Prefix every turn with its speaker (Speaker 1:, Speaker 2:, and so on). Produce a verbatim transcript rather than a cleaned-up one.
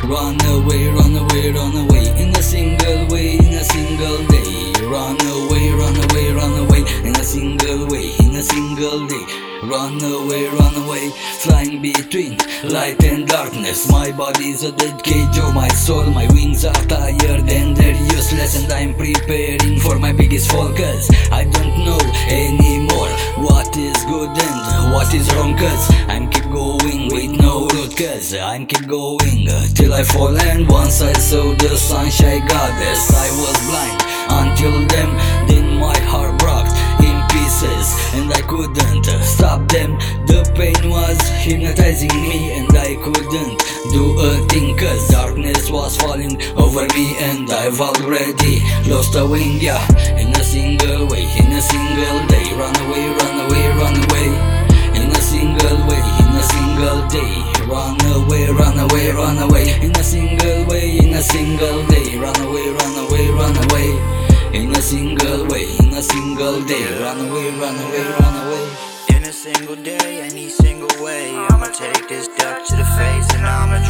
Speaker 1: Run away, run away, run away, in a single way, in a single day. Run away, run away, run away, in a single way, in a single day. Run away, run away, flying between light and darkness. My body's a dead cage of my soul. My wings are tired and they're useless, and I'm preparing for my biggest fall, cause I don't know anymore what is good and what is wrong, cause I'm keep going with no road, cause I'm keep going uh, till I fall. And once I saw the sunshine goddess, I was blind until then. Then my heart broke in pieces and I couldn't uh, stop them. The pain was hypnotizing me and I couldn't do a thing, cause darkness was falling over me and I've already lost a wing. Yeah, in a single way, in a single day. Run away, run away, run away, in a single way, in a single day. Run away, run away, run away, in a single way, in a single day. Run away, run away, run away, in a single way, in a single day. Run away, run away, run away.
Speaker 2: In a single day, any single way, I'ma take this duck to the face and I'ma